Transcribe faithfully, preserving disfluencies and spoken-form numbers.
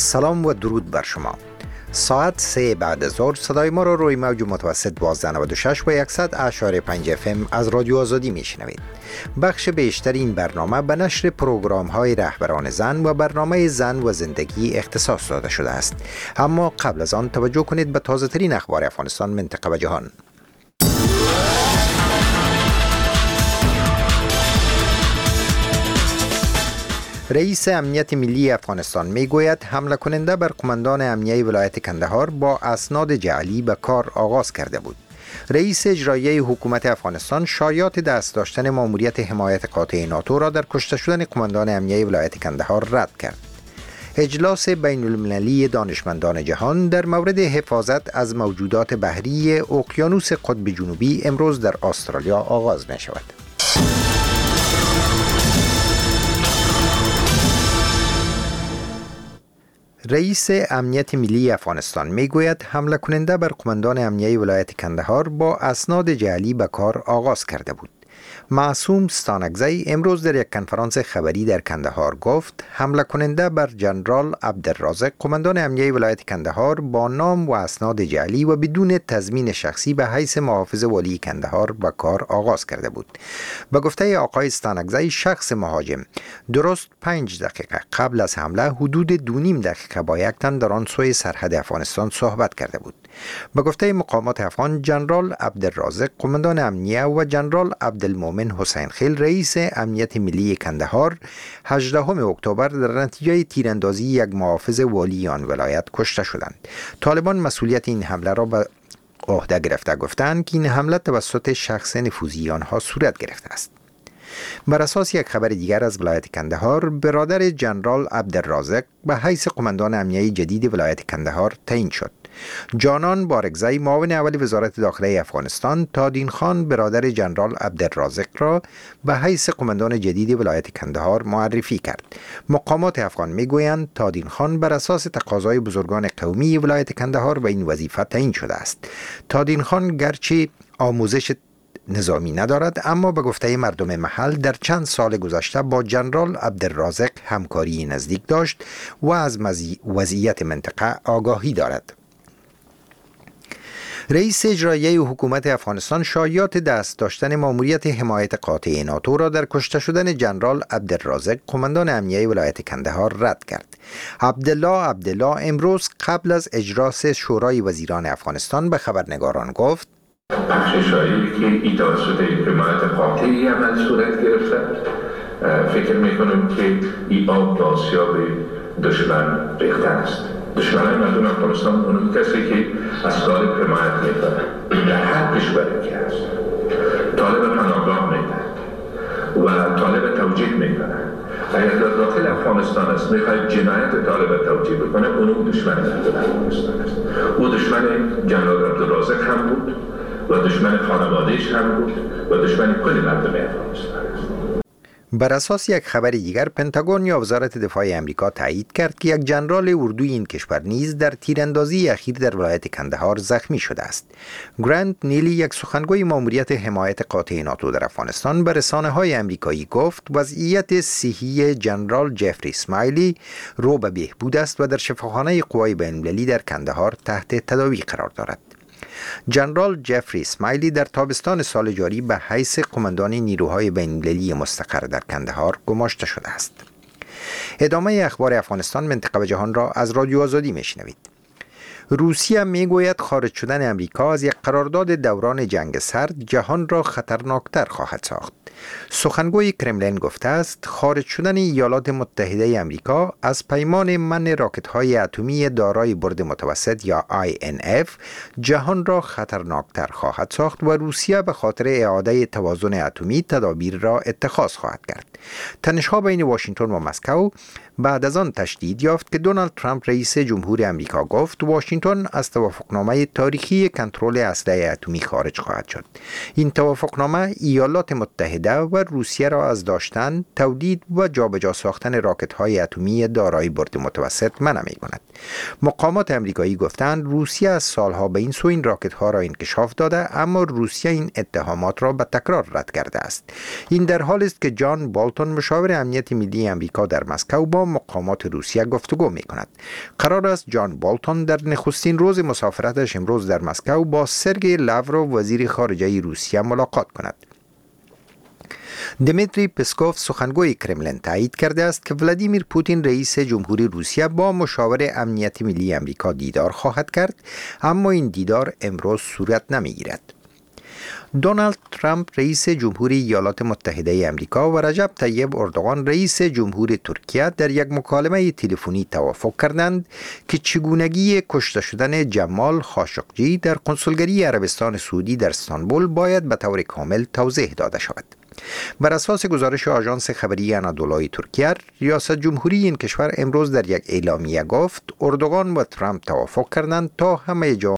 سلام و درود بر شما. ساعت سه بعد از ظهر صدای ما را روی موج متوسط دوازده نود و شش و صد اشاری پنج اف ام از رادیو آزادی میشنوید. بخش بیشتر این برنامه به نشر پروگرام های رهبران زن و برنامه زن و زندگی اختصاص داده شده است. اما قبل از آن توجه کنید به تازه ترین اخبار افغانستان، منطقه و جهان. رئیس امنیت ملی افغانستان می گوید حمله کننده بر قماندان امنیه ولایت کندهار با اسناد جعلی به کار آغاز کرده بود. رئیس اجرایی حکومت افغانستان شایعات دست داشتن ماموریت حمایت قاطع ناتو را در کشته شدن قماندان امنیه ولایت کندهار رد کرد. اجلاس بین المللی دانشمندان جهان در مورد حفاظت از موجودات بحری اقیانوس قطب جنوبی امروز در استرالیا آغاز می شود. رئیس امنیت ملی افغانستان می گوید حمله کننده بر قماندان امنیه ولایت کندهار با اسناد جعلی به کار آغاز کرده بود. معصوم ستانکزی امروز در یک کنفرانس خبری در کندهار گفت حمله کننده بر جنرال عبدالرازق قماندان امنیه ولایت کندهار با نام و اسناد جعلی و بدون تضمین شخصی به حیث محافظ ولی کندهار به کار آغاز کرده بود. به گفته آقای ستانکزی شخص مهاجم درست پنج دقیقه قبل از حمله حدود دو نیم دقیقه با یک تن در آن سوی سرحد افغانستان صحبت کرده بود. به گفته مقامات افغان جنرال عبدالرازق قماندان امنیه و جنرال عبدالمومن حسین خیل رئیس امنیت ملی کندهار هجدهم اکتبر در نتیجه تیراندازی یک محافظ ولی آن ولایت کشته شدند. طالبان مسئولیت این حمله را به عهده گرفته گفتند که این حمله توسط شخص نفوذی آنها صورت گرفته است. بر اساس یک خبر دیگر از ولایت کندهار، برادر جنرال عبدالرازق به حیث قماندان امنیه جدید ولایت کندهار تعیین شد. جانان بارگزی معاون اول وزارت داخله افغانستان تادین خان برادر جنرال عبدالرازق را به حیث قماندان جدید ولایت کندهار معرفی کرد. مقامات افغان میگویند تادین خان بر اساس تقاضای بزرگان قومی ولایت کندهار به این وظیفه تعیین شده است. تادین خان گرچه آموزش نظامی ندارد، اما به گفته مردم محل در چند سال گذشته با جنرال عبدالرازق همکاری نزدیک داشت و از وضعیت منطقه آگاهی دارد. رئیس اجرایی حکومت افغانستان شایعات دست داشتن ماموریت حمایت قاطع ناتو را در کشته شدن جنرال عبدالرازق قماندان امنیه ولایت کندهار رد کرد. عبدالله عبدالله امروز قبل از اجلاس شورای وزیران افغانستان به خبرنگاران گفت بخش شایعی که ای توسط حمایت قاطعی عمل صورت گرفته، فکر میکنم که ای آب به آسیاب دشمن ریخته است. دشمنان مردم افغانستان اونم کسی که از طالب حمایت میکنه در هر کشوری که هست، طالب پناهگاه میده و طالب توجیه میکنه. اگر در داخل افغانستان است میخواید جنایت طالب توجیه بکنه، اونم دشمن مردم افغانستان است. او دشمن جنرال عبدالرازق هم بود و دشمن خانوادهش هم بود و دشمن کل مردم افغانستان است. بر اساس یک خبر دیگر، پنتاگون یا وزارت دفاع امریکا تایید کرد که یک جنرال اردوی این کشور نیز در تیراندازی اخیر در ولایت کندهار زخمی شده است. گرانت نیلی، یک سخنگوی ماموریت حمایت قاطع ناتو در افغانستان، به رسانه‌های امریکایی گفت وضعیت صحی جنرال جفری اسماعیلی رو به بهبود است و در شفاخانه قوای بین‌المللی در کندهار تحت تداوی قرار دارد. جنرال جفری اسماعیلی در تابستان سال جاری به حیث قماندان نیروهای بین‌المللی مستقر در کندهار گماشته شده است. ادامه اخبار افغانستان، منطقه و جهان را از رادیو آزادی میشنوید. روسیه میگوید خارج شدن امریکا از یک قرارداد دوران جنگ سرد جهان را خطرناکتر خواهد ساخت. سخنگوی کرملین گفته است خارج شدن ایالات متحده امریکا از پیمان منع راکت‌های اتمی دارای برد متوسط یا آی ان اف جهان را خطرناکتر خواهد ساخت و روسیه به خاطر اعاده توازن اتمی تدابیر را اتخاذ خواهد کرد. تنش‌ها بین واشنگتن و مسکو بعد از آن تشدید یافت که دونالد ترامپ رئیس جمهور امریکا گفت واشنگتن واشنگتن از توافقنامه تاریخی کنترل اسلحه اتمی خارج خواهد شد. این توافقنامه ایالات متحده و روسیه را از داشتن، تولید و جابجا ساختن راکت‌های اتمی دارای برد متوسط منع می‌کند. مقامات امریکایی گفتند روسیه از سالها به این سو این راکت‌ها را انکشاف داده، اما روسیه این اتهامات را به تکرار رد کرده است. این در حالی است که جان بالتون مشاور امنیت ملی امریکا در مسکو با مقامات روسیه گفتگو می‌کند. قرار است جان بالتون در نخستین روز مسافرتش امروز در مسکو با سرگئی لاوروف وزیر خارجه روسیه ملاقات کند. دمیتری پسکوف سخنگوی کرملین تایید کرده است که ولادیمیر پوتین رئیس جمهوری روسیه با مشاور امنیت ملی امریکا دیدار خواهد کرد، اما این دیدار امروز صورت نمیگیرد. دونالد ترامپ رئیس جمهوری ایالات متحده امریکا و رجب طیب اردوغان رئیس جمهوری ترکیه در یک مکالمه تلفنی توافق کردند که چگونگی کشته شدن جمال خاشقجی در کنسولگری عربستان سعودی در استانبول باید به طور کامل توضیح داده شود. بر اساس گزارش آژانس خبری آنادولوی ترکیه، ریاست جمهوری این کشور امروز در یک اعلامیه گفت اردوغان و ترامپ توافق کردند تا همه